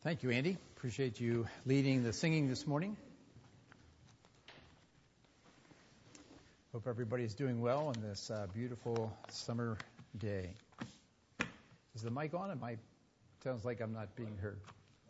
Thank you, Andy. Appreciate you leading the singing this morning. Hope everybody's doing well on this beautiful summer day. Is the mic on? It sounds like I'm not being heard.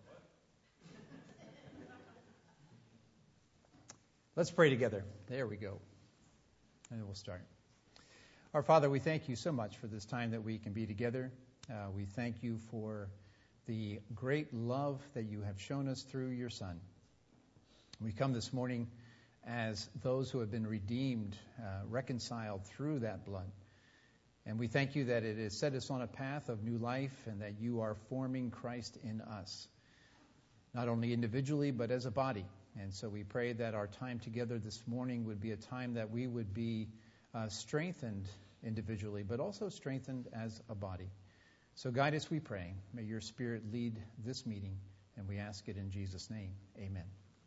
Let's pray together. There we go. And then we'll start. Our Father, we thank you so much for this time that we can be together. We thank you for the great love that you have shown us through your Son. We come this morning as those who have been redeemed, reconciled through that blood. And we thank you that it has set us on a path of new life and that you are forming Christ in us, not only individually but as a body. And so we pray that our time together this morning would be a time that we would be strengthened individually, but also strengthened as a body. So guide us, we pray. May your Spirit lead this meeting, and we ask it in Jesus' name. Amen.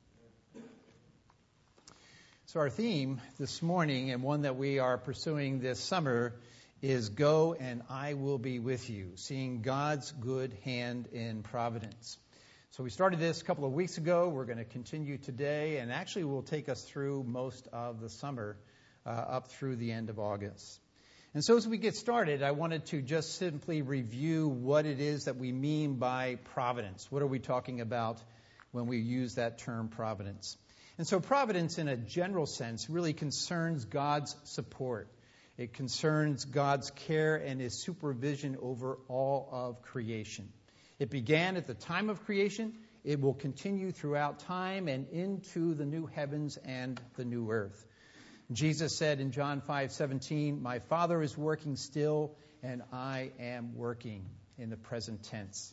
So our theme this morning, and one that we are pursuing this summer, is Go and I Will Be With You, seeing God's good hand in providence. So we started this a couple of weeks ago. We're going to continue today, and actually will take us through most of the summer, up through the end of August. And so as we get started, I wanted to just simply review what it is that we mean by providence. What are we talking about when we use that term providence? And so providence in a general sense really concerns God's support. It concerns God's care and his supervision over all of creation. It began at the time of creation. It will continue throughout time and into the new heavens and the new earth. Jesus said in John 5:17, "My Father is working still, and I am working," in the present tense.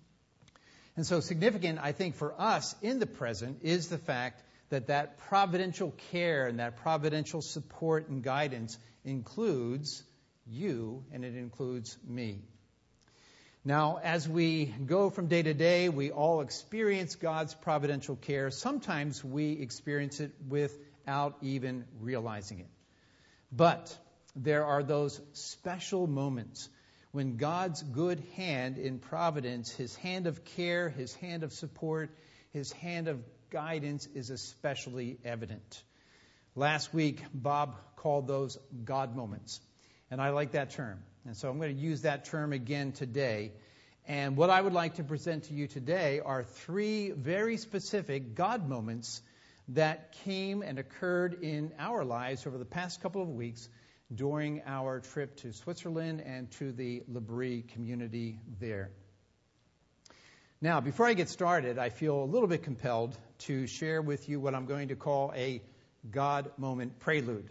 And so significant, I think, for us in the present is the fact that providential care and that providential support and guidance includes you, and it includes me. Now, as we go from day to day, we all experience God's providential care. Sometimes we experience it without even realizing it. But there are those special moments when God's good hand in providence, his hand of care, his hand of support, his hand of guidance is especially evident. Last week, Bob called those God moments. And I like that term. And so I'm going to use that term again today. And what I would like to present to you today are three very specific God moments that came and occurred in our lives over the past couple of weeks during our trip to Switzerland and to the L'Abri community there. Now, before I get started, I feel a little bit compelled to share with you what I'm going to call a God moment prelude.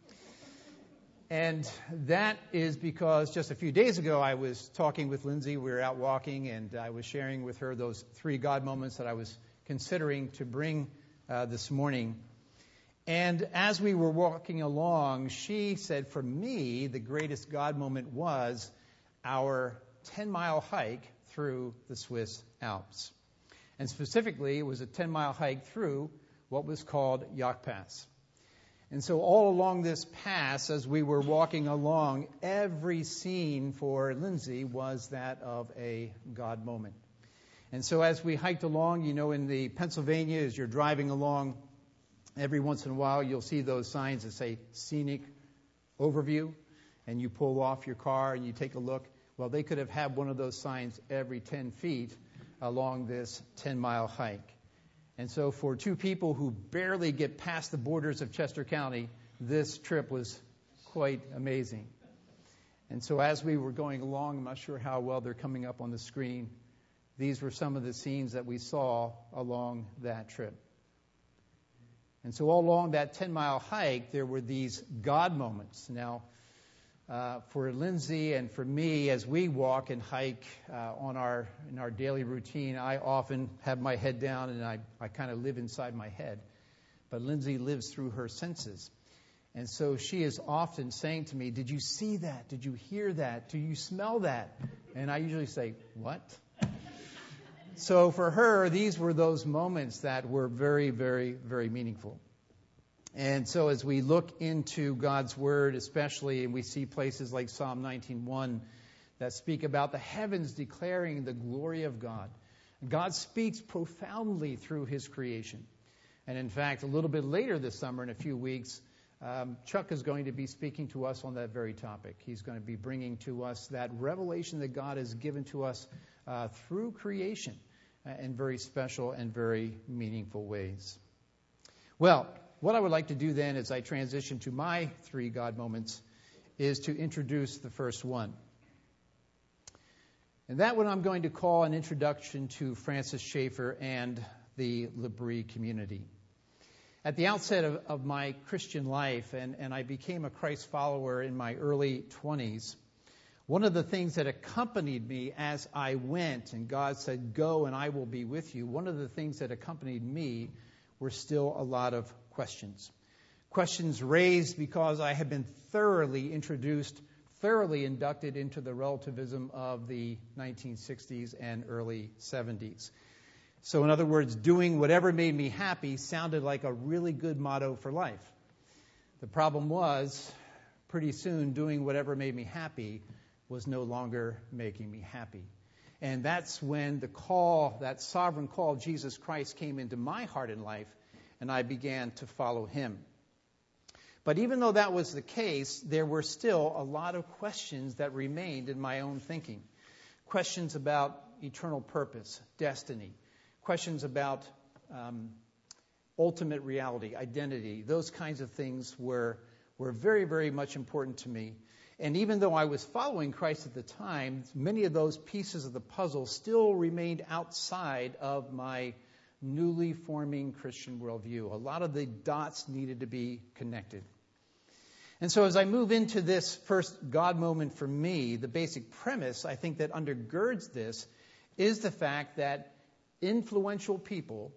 And that is because just a few days ago I was talking with Lindsay. We were out walking, and I was sharing with her those three God moments that I was considering to bring this morning. And as we were walking along, she said, for me, the greatest God moment was our 10-mile hike through the Swiss Alps. And specifically, it was a 10-mile hike through what was called Jagd Pass. And so all along this pass, as we were walking along, every scene for Lindsay was that of a God moment. And so as we hiked along, in the Pennsylvania, as you're driving along, every once in a while you'll see those signs that say scenic overview, and you pull off your car and you take a look. Well, they could have had one of those signs every 10 feet along this 10-mile hike. And so for two people who barely get past the borders of Chester County, this trip was quite amazing. And so as we were going along, I'm not sure how well they're coming up on the screen, these were some of the scenes that we saw along that trip. And so all along that 10-mile hike, there were these God moments. Now, for Lindsay and for me, as we walk and hike in our daily routine, I often have my head down and I kind of live inside my head. But Lindsay lives through her senses. And so she is often saying to me, "Did you see that? Did you hear that? Do you smell that?" And I usually say, "What?" So for her, these were those moments that were very, very, very meaningful. And so as we look into God's Word, especially, and we see places like Psalm 19:1 that speak about the heavens declaring the glory of God, God speaks profoundly through his creation. And in fact, a little bit later this summer, in a few weeks, Chuck is going to be speaking to us on that very topic. He's going to be bringing to us that revelation that God has given to us through creation in very special and very meaningful ways. Well, what I would like to do then as I transition to my 3 God moments is to introduce the first one. And that one I'm going to call an introduction to Francis Schaeffer and the L'Abri community. At the outset of my Christian life, and I became a Christ follower in my early 20s, one of the things that accompanied me as I went, and God said, "Go and I will be with you," one of the things that accompanied me were still a lot of questions. Questions raised because I had been thoroughly inducted into the relativism of the 1960s and early 70s. So in other words, doing whatever made me happy sounded like a really good motto for life. The problem was, pretty soon, doing whatever made me happy was no longer making me happy. And that's when the call, that sovereign call of Jesus Christ came into my heart and life, and I began to follow him. But even though that was the case, there were still a lot of questions that remained in my own thinking. Questions about eternal purpose, destiny. Questions about ultimate reality, identity. Those kinds of things were very, very much important to me. And even though I was following Christ at the time, many of those pieces of the puzzle still remained outside of my newly forming Christian worldview. A lot of the dots needed to be connected. And so as I move into this first God moment for me, the basic premise I think that undergirds this is the fact that influential people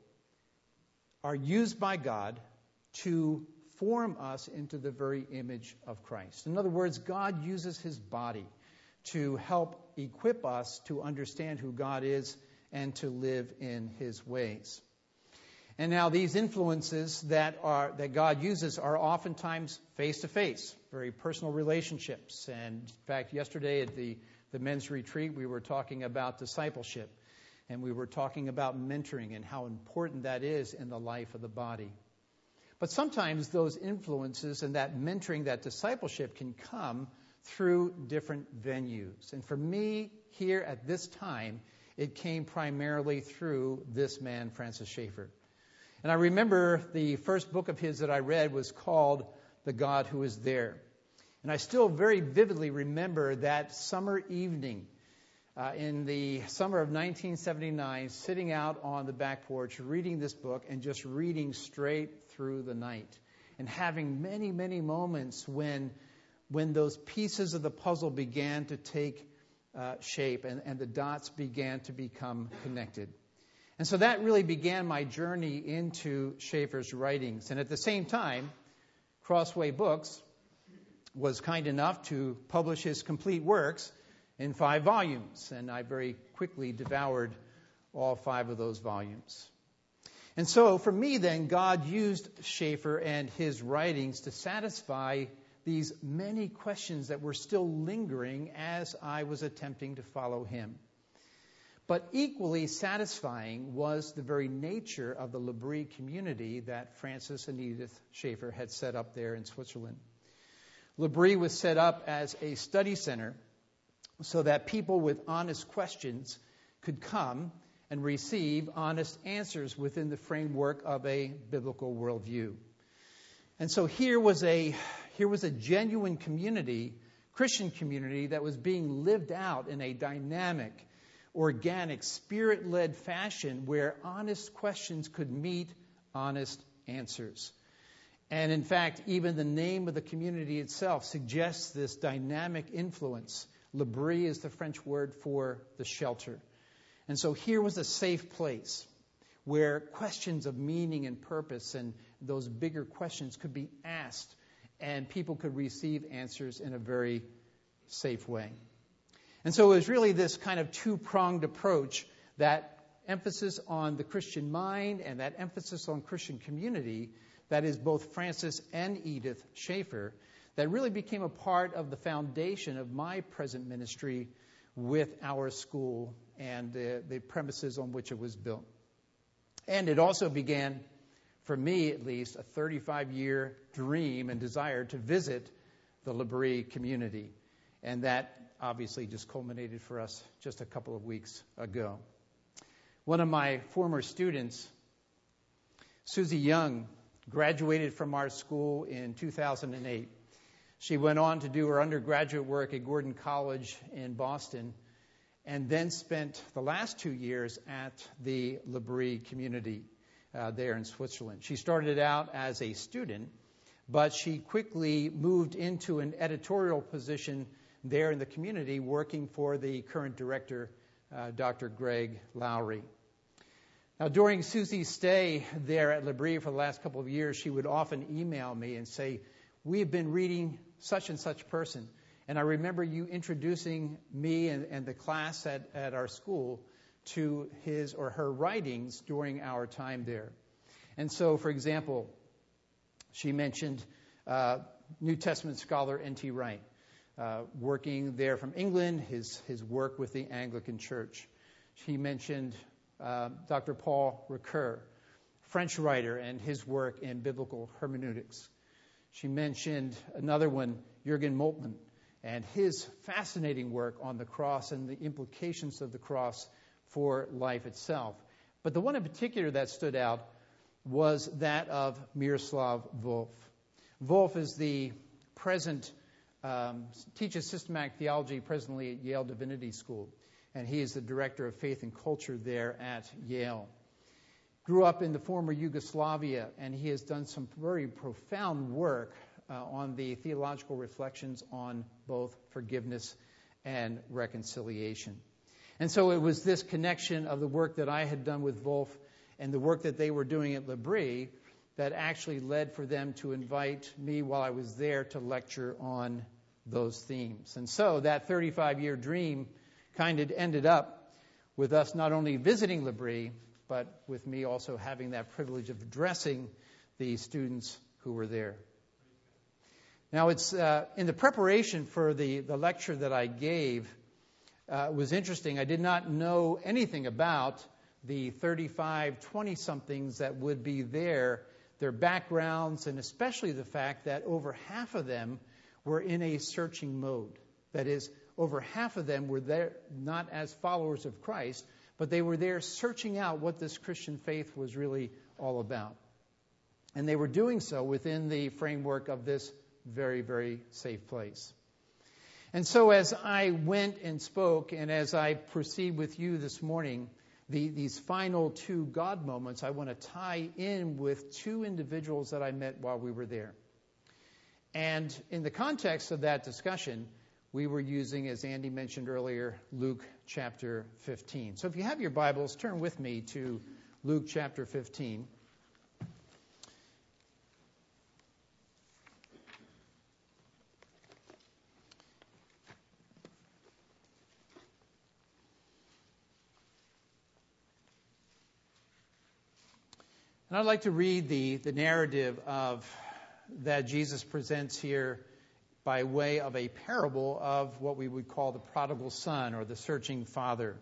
are used by God to form us into the very image of Christ. In other words, God uses his body to help equip us to understand who God is and to live in his ways. And now these influences that God uses are oftentimes face-to-face, very personal relationships. And in fact, yesterday at the men's retreat, we were talking about discipleship. And we were talking about mentoring and how important that is in the life of the body. But sometimes those influences and that mentoring, that discipleship can come through different venues. And for me, here at this time, it came primarily through this man, Francis Schaeffer. And I remember the first book of his that I read was called The God Who Is There. And I still very vividly remember that summer evening in the summer of 1979, sitting out on the back porch, reading this book and just reading straight through the night. And having many, many moments when those pieces of the puzzle began to take shape and the dots began to become connected. And so that really began my journey into Schaeffer's writings. And at the same time, Crossway Books was kind enough to publish his complete works in 5 volumes. And I very quickly devoured all 5 of those volumes. And so for me then, God used Schaeffer and his writings to satisfy these many questions that were still lingering as I was attempting to follow him. But equally satisfying was the very nature of the L'Abri community that Francis and Edith Schaeffer had set up there in Switzerland. L'Abri was set up as a study center so that people with honest questions could come and receive honest answers within the framework of a biblical worldview. And so here was a genuine community, Christian community, that was being lived out in a dynamic, organic, spirit-led fashion where honest questions could meet honest answers. And in fact, even the name of the community itself suggests this dynamic influence. L'Abri is the French word for the shelter. And so here was a safe place where questions of meaning and purpose and those bigger questions could be asked and people could receive answers in a very safe way. And so it was really this kind of 2-pronged approach, that emphasis on the Christian mind and that emphasis on Christian community, that is both Francis and Edith Schaeffer, that really became a part of the foundation of my present ministry with our school and the premises on which it was built. And it also began, for me at least, a 35-year dream and desire to visit the L'Abri community. And that obviously just culminated for us just a couple of weeks ago. One of my former students, Susie Young, graduated from our school in 2008. She went on to do her undergraduate work at Gordon College in Boston, and then spent the last 2 years at the L'Abri community there in Switzerland. She started out as a student, but she quickly moved into an editorial position there in the community, working for the current director, Dr. Greg Lowry. Now, during Susie's stay there at L'Abri for the last couple of years, she would often email me and say, "We've been reading such and such person, and I remember you introducing me and the class at our school to his or her writings during our time there." And so, for example, she mentioned New Testament scholar N.T. Wright, working there from England, his work with the Anglican Church. She mentioned Dr. Paul Ricoeur, French writer, and his work in biblical hermeneutics. She mentioned another one, Jürgen Moltmann, and his fascinating work on the cross and the implications of the cross for life itself. But the one in particular that stood out was that of Miroslav Volf. Volf is the present, teaches systematic theology presently at Yale Divinity School, and he is the director of faith and culture there at Yale. Grew up in the former Yugoslavia, and he has done some very profound work on the theological reflections on both forgiveness and reconciliation. And so it was this connection of the work that I had done with Volf and the work that they were doing at L'Abri that actually led for them to invite me while I was there to lecture on those themes. And so that 35-year dream kind of ended up with us not only visiting L'Abri, but with me also having that privilege of addressing the students who were there. Now, it's in the preparation for the lecture that I gave, it was interesting. I did not know anything about the 35 20-somethings that would be there, their backgrounds, and especially the fact that over half of them were in a searching mode. That is, over half of them were there not as followers of Christ, but they were there searching out what this Christian faith was really all about. And they were doing so within the framework of this very, very safe place. And so as I went and spoke, and as I proceed with you this morning, these final two God moments, I want to tie in with two individuals that I met while we were there. And in the context of that discussion, we were using, as Andy mentioned earlier, Luke chapter 15. So if you have your Bibles, turn with me to Luke chapter 15. And I'd like to read the narrative of that Jesus presents here by way of a parable of what we would call the prodigal son or the searching father.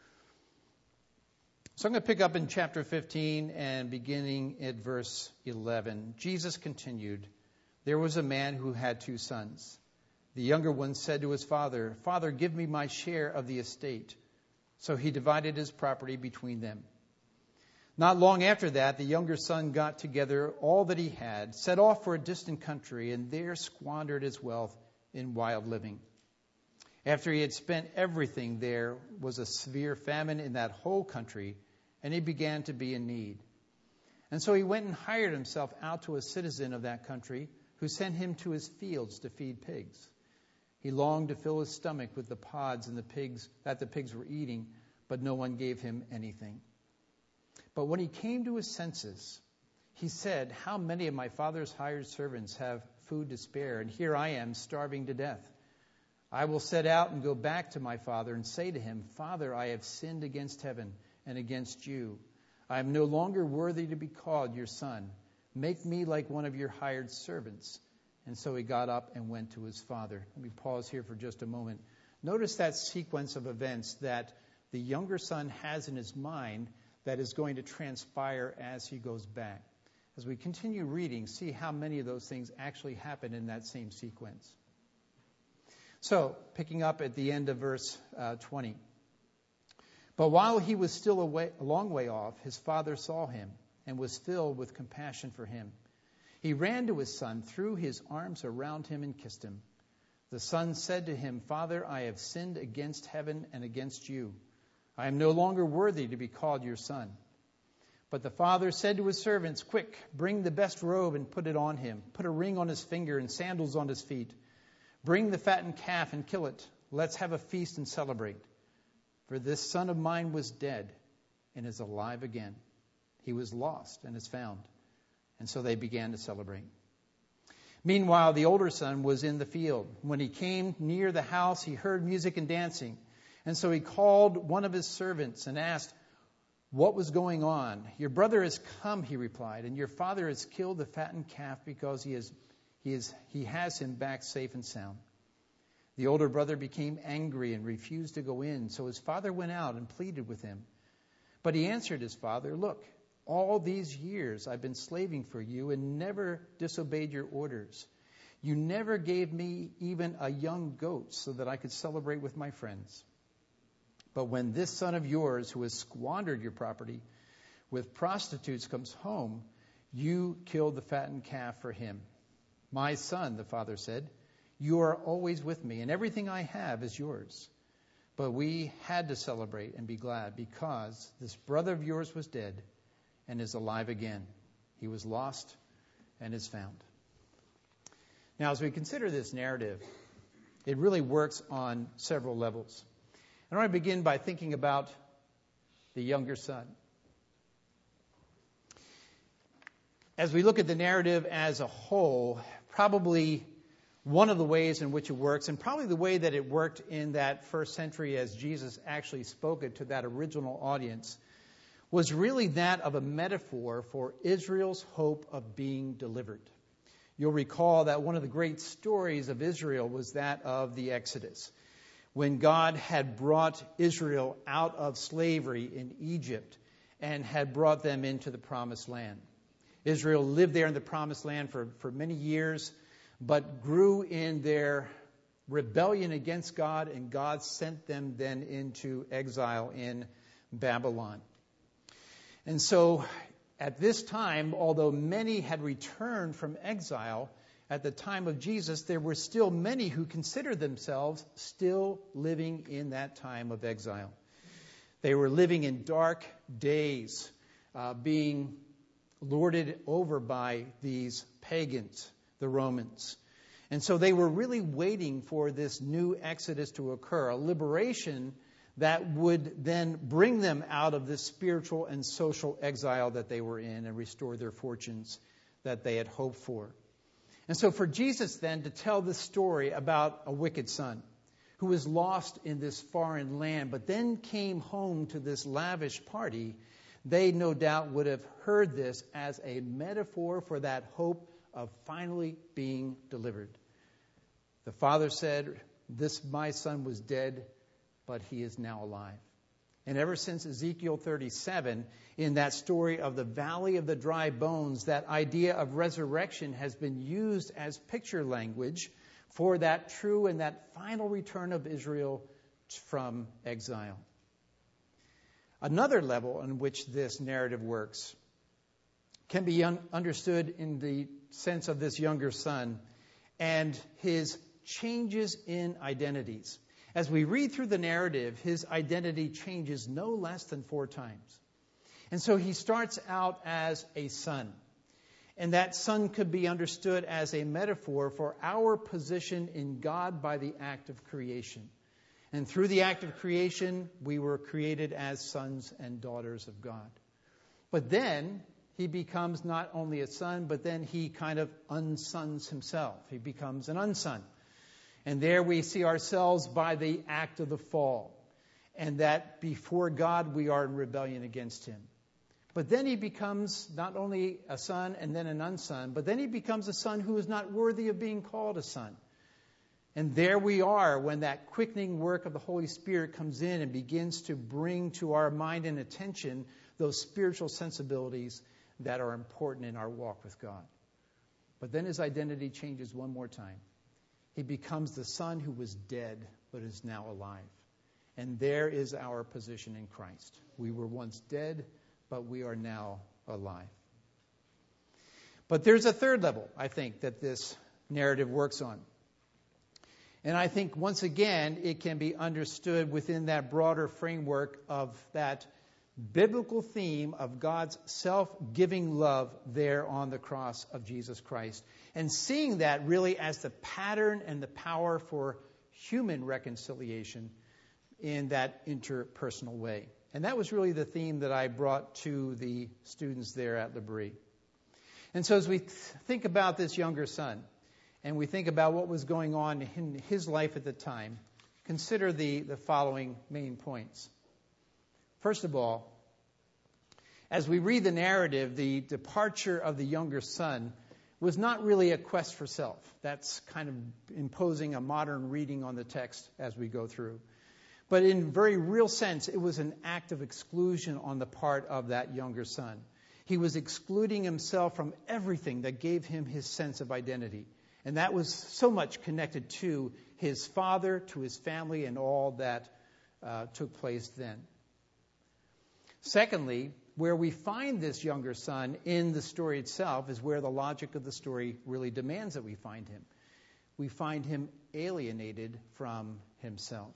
So I'm going to pick up in chapter 15 and beginning at verse 11. Jesus continued, "There was a man who had 2 sons. The younger one said to his father, 'Father, give me my share of the estate.' So he divided his property between them. Not long after that, the younger son got together all that he had, set off for a distant country, and there squandered his wealth in wild living. After he had spent everything, there was a severe famine in that whole country, and he began to be in need. And so he went and hired himself out to a citizen of that country, who sent him to his fields to feed pigs. He longed to fill his stomach with the pods and the pigs were eating, but no one gave him anything. But when he came to his senses, he said, "How many of my father's hired servants have food to spare, and here I am starving to death? I will set out and go back to my father and say to him, 'Father, I have sinned against heaven and against you. I am no longer worthy to be called your son. Make me like one of your hired servants.' And so he got up and went to his father." Let me pause here for just a moment. Notice that sequence of events that the younger son has in his mind that is going to transpire as he goes back. As we continue reading, see how many of those things actually happen in that same sequence. So, picking up at the end of verse 20. But while he was still a long way off, his father saw him and was filled with compassion for him. He ran to his son, threw his arms around him, and kissed him. The son said to him, Father, I have sinned against heaven and against you. I am no longer worthy to be called your son. But the father said to his servants, Quick, bring the best robe and put it on him. Put a ring on his finger and sandals on his feet. Bring the fattened calf and kill it. Let's have a feast and celebrate. For this son of mine was dead and is alive again. He was lost and is found. And so they began to celebrate. Meanwhile, the older son was in the field. When he came near the house, he heard music and dancing. And so he called one of his servants and asked what was going on. Your brother has come, he replied, and your father has killed the fattened calf because he has him back safe and sound. The older brother became angry and refused to go in. So his father went out and pleaded with him. But he answered his father, Look, all these years I've been slaving for you and never disobeyed your orders. You never gave me even a young goat so that I could celebrate with my friends. But when this son of yours who has squandered your property with prostitutes comes home, you killed the fattened calf for him. My son, the father said, you are always with me, and everything I have is yours. But we had to celebrate and be glad because this brother of yours was dead and is alive again. He was lost and is found. Now, as we consider this narrative, it really works on several levels. I want to begin by thinking about the younger son. As we look at the narrative as a whole, probably one of the ways in which it works, and probably the way that it worked in that first century as Jesus actually spoke it to that original audience, was really that of a metaphor for Israel's hope of being delivered. You'll recall that one of the great stories of Israel was that of the Exodus, when God had brought Israel out of slavery in Egypt and had brought them into the Promised Land. Israel lived there in the Promised Land for many years, but grew in their rebellion against God, and God sent them then into exile in Babylon. And so at this time, although many had returned from exile, at the time of Jesus, there were still many who considered themselves still living in that time of exile. They were living in dark days, being lorded over by these pagans, the Romans. And so they were really waiting for this new Exodus to occur, a liberation that would then bring them out of this spiritual and social exile that they were in and restore their fortunes that they had hoped for. And so for Jesus then to tell this story about a wicked son who was lost in this foreign land, but then came home to this lavish party, they no doubt would have heard this as a metaphor for that hope of finally being delivered. The father said, This my son was dead, but he is now alive. And ever since Ezekiel 37, in that story of the valley of the dry bones, that idea of resurrection has been used as picture language for that true and that final return of Israel from exile. Another level on which this narrative works can be understood in the sense of this younger son and his changes in identities. As we read through the narrative, his identity changes no less than 4 times. And so he starts out as a son. And that son could be understood as a metaphor for our position in God by the act of creation. And through the act of creation, we were created as sons and daughters of God. But then he becomes not only a son, but then he kind of unsons himself. He becomes an unson. And there we see ourselves by the act of the fall. And that before God we are in rebellion against him. But then he becomes not only a son and then an unson, but then he becomes a son who is not worthy of being called a son. And there we are when that quickening work of the Holy Spirit comes in and begins to bring to our mind and attention those spiritual sensibilities that are important in our walk with God. But then his identity changes one more time. He becomes the Son who was dead but is now alive. And there is our position in Christ. We were once dead, but we are now alive. But there's a third level, I think, that this narrative works on. And I think, once again, it can be understood within that broader framework of that biblical theme of God's self-giving love there on the cross of Jesus Christ. And seeing that really as the pattern and the power for human reconciliation in that interpersonal way. And that was really the theme that I brought to the students there at L'Abri. And so as we think about this younger son, and we think about what was going on in his life at the time, consider the following main points. First of all, as we read the narrative, the departure of the younger son was not really a quest for self. That's kind of imposing a modern reading on the text as we go through. But in very real sense, it was an act of exclusion on the part of that younger son. He was excluding himself from everything that gave him his sense of identity. And that was so much connected to his father, to his family, and all that took place then. Secondly, where we find this younger son in the story itself is where the logic of the story really demands that we find him. We find him alienated from himself.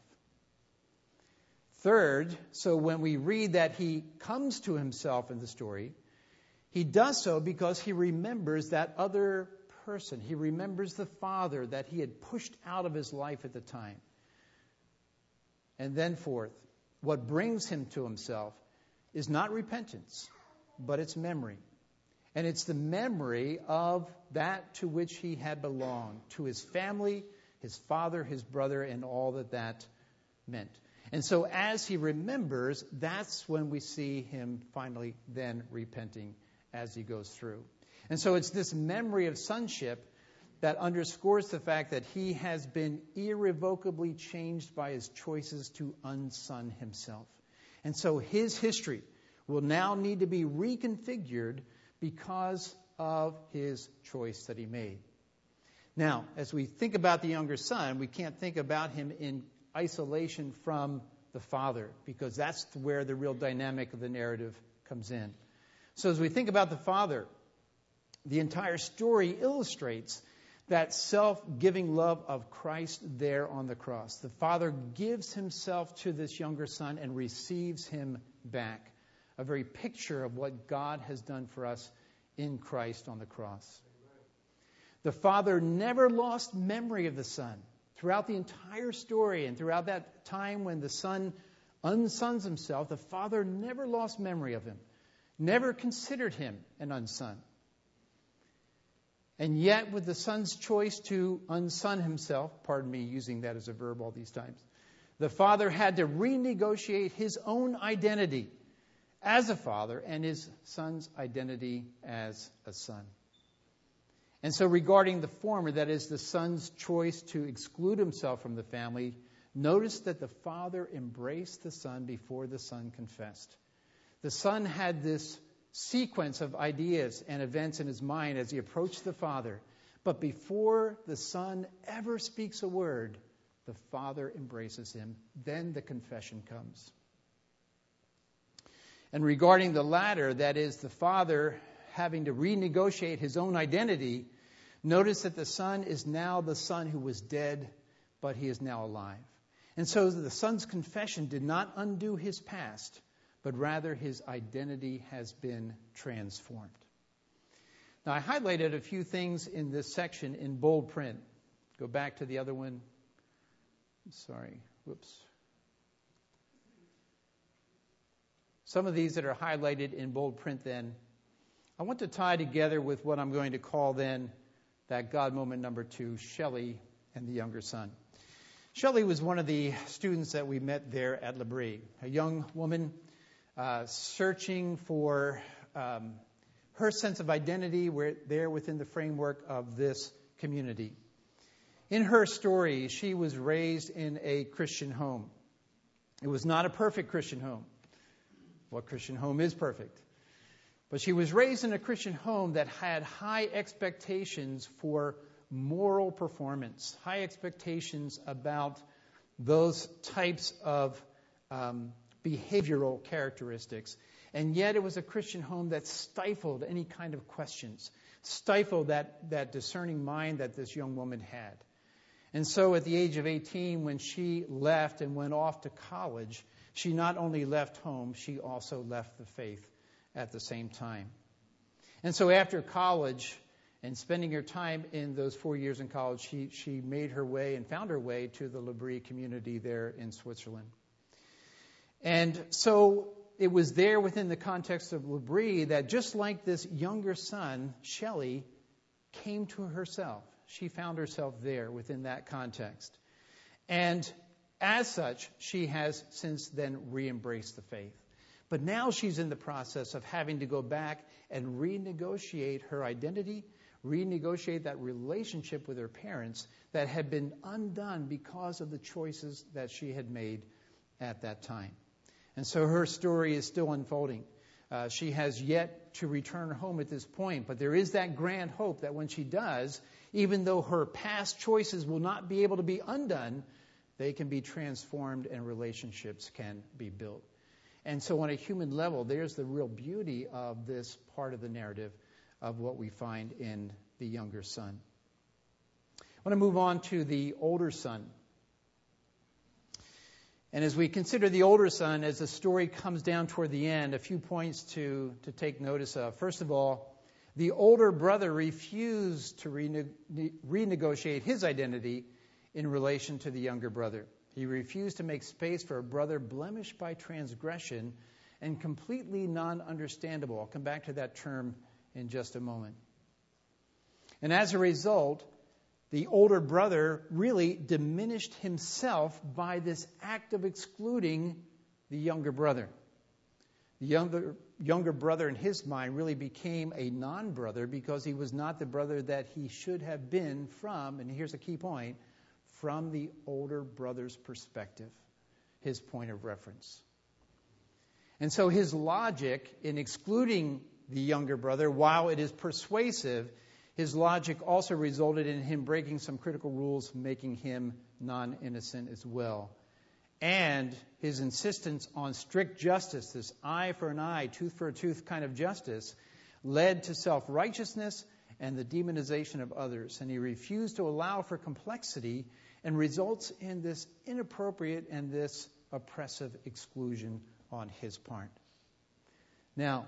Third, so when we read that he comes to himself in the story, he does so because he remembers that other person. He remembers the father that he had pushed out of his life at the time. And then fourth, what brings him to himself is not repentance, but it's memory. And it's the memory of that to which he had belonged, to his family, his father, his brother, and all that meant. And so as he remembers, that's when we see him finally then repenting as he goes through. And so it's this memory of sonship that underscores the fact that he has been irrevocably changed by his choices to unson himself. And so his history will now need to be reconfigured because of his choice that he made. Now, as we think about the younger son, we can't think about him in isolation from the father, because that's where the real dynamic of the narrative comes in. So as we think about the father, the entire story illustrates that self-giving love of Christ there on the cross. The father gives himself to this younger son and receives him back. A very picture of what God has done for us in Christ on the cross. The father never lost memory of the son. Throughout the entire story and throughout that time when the son unsons himself, the father never lost memory of him, never considered him an unson. And yet, with the son's choice to unson himself, pardon me using that as a verb all these times, the father had to renegotiate his own identity as a father and his son's identity as a son. And so regarding the former, that is the son's choice to exclude himself from the family, notice that the father embraced the son before the son confessed. The son had this sequence of ideas and events in his mind as he approached the father. But before the son ever speaks a word, the father embraces him. Then the confession comes. And regarding the latter, that is the father having to renegotiate his own identity, notice that the son is now the son who was dead, but he is now alive. And so the son's confession did not undo his past, but rather his identity has been transformed. Now, I highlighted a few things in this section in bold print. Go back to the other one. Some of these that are highlighted in bold print then, I want to tie together with what I'm going to call then that God moment number 2, Shelley and the younger son. Shelley was one of the students that we met there at L'Abri, a young woman searching for her sense of identity there within the framework of this community. In her story, she was raised in a Christian home. It was not a perfect Christian home. What Christian home is perfect? But she was raised in a Christian home that had high expectations for moral performance, high expectations about those types of behavioral characteristics. And yet it was a Christian home that stifled any kind of questions, stifled that discerning mind that this young woman had. And so at the age of 18, when she left and went off to college, she not only left home, she also left the faith at the same time. And so after college and spending her time in those 4 years in college, she made her way and found her way to the L'Abri community there in Switzerland. And so it was there within the context of L'Abri that just like this younger son, Shelley, came to herself. She found herself there within that context. And as such, she has since then re-embraced the faith. But now she's in the process of having to go back and renegotiate her identity, renegotiate that relationship with her parents that had been undone because of the choices that she had made at that time. And so her story is still unfolding. She has yet to return home at this point, but there is that grand hope that when she does, even though her past choices will not be able to be undone, they can be transformed and relationships can be built. And so on a human level, there's the real beauty of this part of the narrative of what we find in the younger son. I want to move on to the older son. And as we consider the older son, as the story comes down toward the end, a few points to take notice of. First of all, the older brother refused to renegotiate his identity in relation to the younger brother. He refused to make space for a brother blemished by transgression and completely non-understandable. I'll come back to that term in just a moment. And as a result, the older brother really diminished himself by this act of excluding the younger brother. The younger brother in his mind really became a non-brother because he was not the brother that he should have been from, and here's a key point, from the older brother's perspective, his point of reference. And so his logic in excluding the younger brother, while it is persuasive, his logic also resulted in him breaking some critical rules, making him non-innocent as well. And his insistence on strict justice, this eye for an eye, tooth for a tooth kind of justice, led to self-righteousness and the demonization of others. And he refused to allow for complexity and results in this inappropriate and this oppressive exclusion on his part. Now,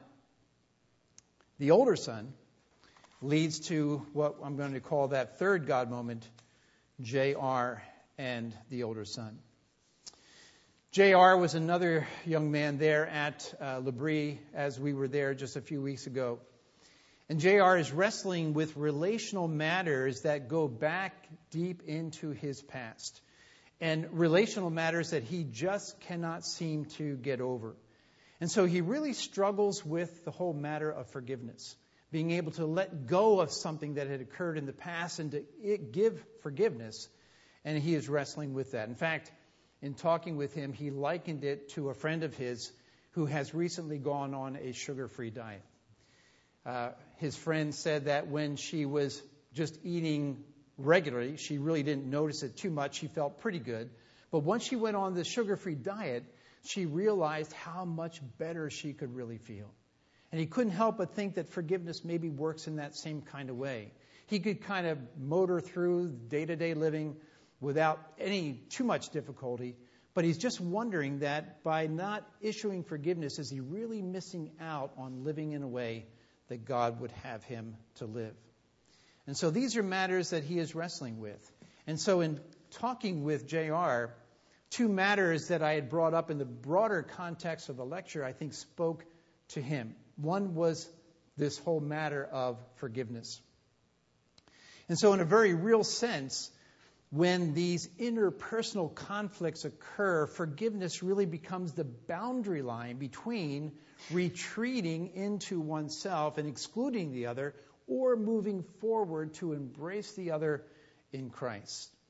the older son leads to what I'm going to call that third God moment, J.R. and the older son. J.R. was another young man there at L'Abri as we were there just a few weeks ago. And J.R. is wrestling with relational matters that go back deep into his past. And relational matters that he just cannot seem to get over. And so he really struggles with the whole matter of forgiveness. Being able to let go of something that had occurred in the past and to give forgiveness. And he is wrestling with that. In fact, in talking with him, he likened it to a friend of his who has recently gone on a sugar-free diet. His friend said that when she was just eating regularly, she really didn't notice it too much. She felt pretty good. But once she went on the sugar-free diet, she realized how much better she could really feel. And he couldn't help but think that forgiveness maybe works in that same kind of way. He could kind of motor through day-to-day living without any too much difficulty. But he's just wondering that by not issuing forgiveness, is he really missing out on living in a way that God would have him to live? And so these are matters that he is wrestling with. And so in talking with J.R., two matters that I had brought up in the broader context of the lecture, I think spoke to him. One was this whole matter of forgiveness. And so in a very real sense, when these interpersonal conflicts occur, forgiveness really becomes the boundary line between retreating into oneself and excluding the other, or moving forward to embrace the other in Christ.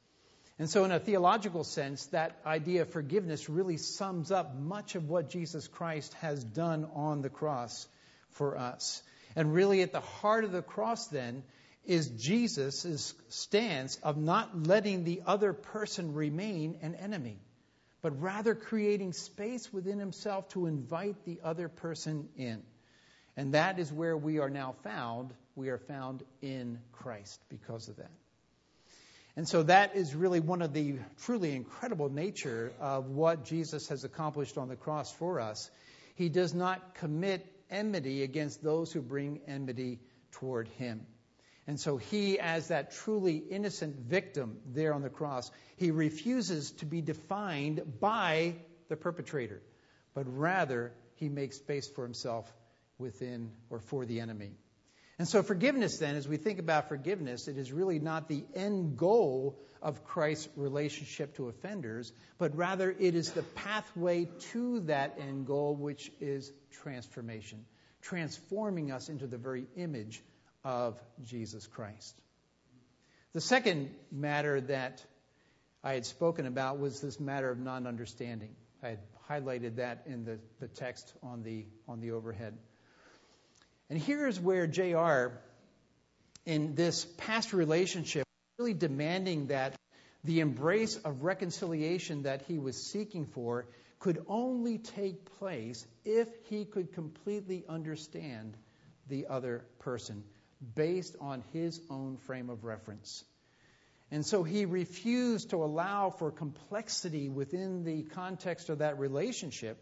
And so in a theological sense, that idea of forgiveness really sums up much of what Jesus Christ has done on the cross for us. And really at the heart of the cross then is Jesus' stance of not letting the other person remain an enemy, but rather creating space within himself to invite the other person in. And that is where we are now found. We are found in Christ because of that. And so that is really one of the truly incredible nature of what Jesus has accomplished on the cross for us. He does not commit enmity against those who bring enmity toward him. And so he, as that truly innocent victim there on the cross, he refuses to be defined by the perpetrator, but rather he makes space for himself within or for the enemy. And so forgiveness then, as we think about forgiveness, it is really not the end goal of Christ's relationship to offenders, but rather it is the pathway to that end goal, which is transformation, transforming us into the very image of Jesus Christ. The second matter that I had spoken about was this matter of non-understanding. I had highlighted that in the text on the overhead. And here's where J.R., in this past relationship, really demanding that the embrace of reconciliation that he was seeking for could only take place if he could completely understand the other person based on his own frame of reference. And so he refused to allow for complexity within the context of that relationship,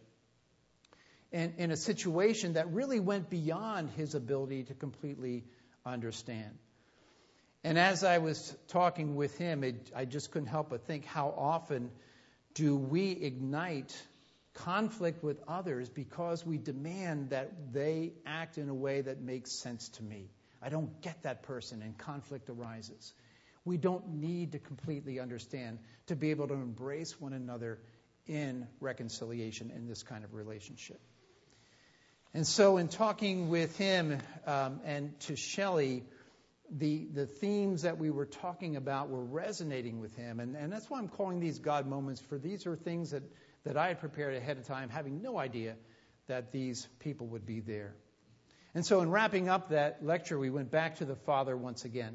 and in a situation that really went beyond his ability to completely understand. And as I was talking with him, I just couldn't help but think, how often do we ignite conflict with others because we demand that they act in a way that makes sense to me? I don't get that person, and conflict arises. We don't need to completely understand to be able to embrace one another in reconciliation in this kind of relationship. And so in talking with him and to Shelley, the themes that we were talking about were resonating with him. And that's why I'm calling these God moments, for these are things that I had prepared ahead of time, having no idea that these people would be there. And so in wrapping up that lecture, we went back to the father once again.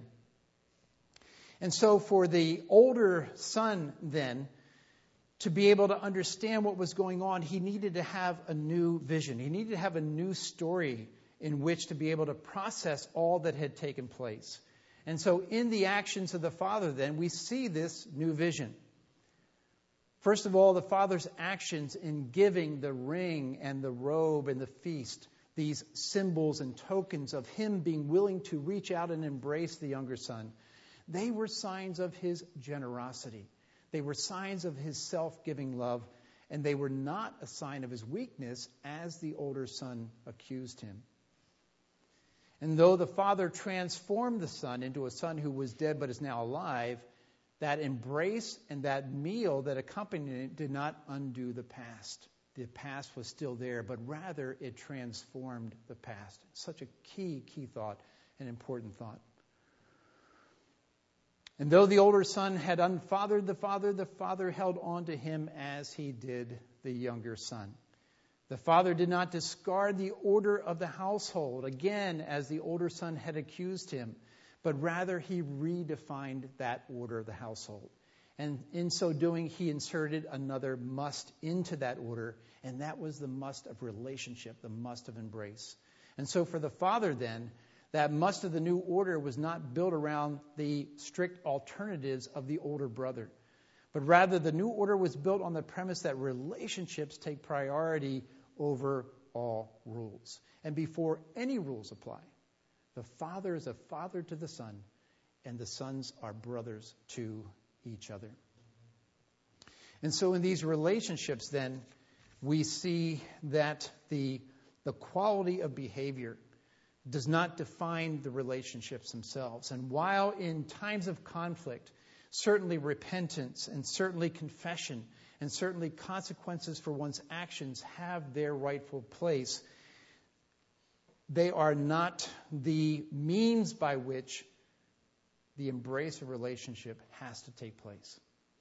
And so for the older son then, to be able to understand what was going on, he needed to have a new vision. He needed to have a new story in which to be able to process all that had taken place. And so in the actions of the father then, we see this new vision. First of all, the father's actions in giving the ring and the robe and the feast, these symbols and tokens of him being willing to reach out and embrace the younger son, they were signs of his generosity. They were signs of his self-giving love, and they were not a sign of his weakness, as the older son accused him. And though the father transformed the son into a son who was dead but is now alive, that embrace and that meal that accompanied it did not undo the past. The past was still there, but rather it transformed the past. Such a key thought, an important thought. And though the older son had unfathered the father held on to him as he did the younger son. The father did not discard the order of the household, again, as the older son had accused him, but rather he redefined that order of the household. And in so doing, he inserted another must into that order, and that was the must of relationship, the must of embrace. And so for the father then, that must of the new order was not built around the strict alternatives of the older brother, but rather the new order was built on the premise that relationships take priority over all rules. And before any rules apply, the father is a father to the son, and the sons are brothers to each other. And so in these relationships then, we see that the quality of behavior does not define the relationships themselves. And while in times of conflict, certainly repentance and certainly confession and certainly consequences for one's actions have their rightful place, they are not the means by which the embrace of relationship has to take place.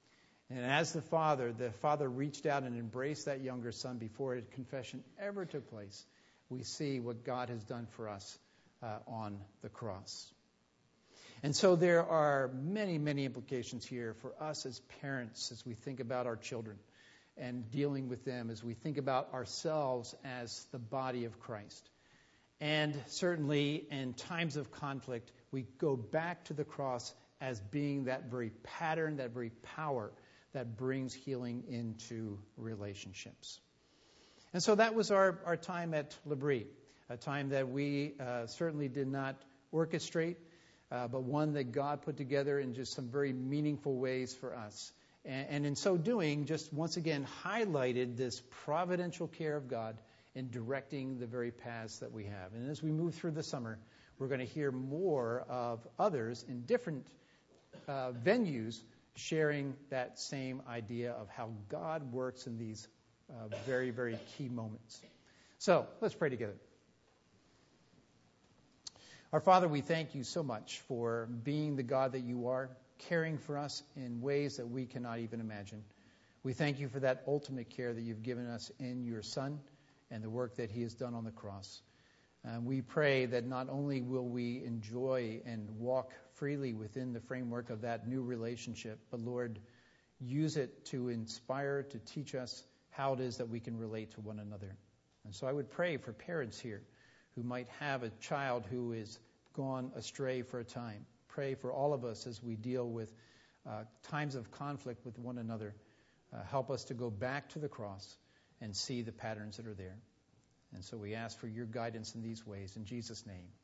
And as the father reached out and embraced that younger son before confession ever took place. We see what God has done for us on the cross. And so there are many, many implications here for us as parents as we think about our children and dealing with them, as we think about ourselves as the body of Christ. And certainly in times of conflict, we go back to the cross as being that very pattern, that very power that brings healing into relationships. And so that was our time at L'Abri, a time that we certainly did not orchestrate, but one that God put together in just some very meaningful ways for us. And in so doing, just once again highlighted this providential care of God in directing the very paths that we have. And as we move through the summer, we're going to hear more of others in different venues sharing that same idea of how God works in these very, very key moments. So let's pray together. Our Father, we thank you so much for being the God that you are, caring for us in ways that we cannot even imagine. We thank you for that ultimate care that you've given us in your Son and the work that he has done on the cross. We pray that not only will we enjoy and walk freely within the framework of that new relationship, but Lord, use it to inspire, to teach us how it is that we can relate to one another. And so I would pray for parents here who might have a child who is gone astray for a time. Pray for all of us as we deal with times of conflict with one another. Help us to go back to the cross and see the patterns that are there. And so we ask for your guidance in these ways. In Jesus' name,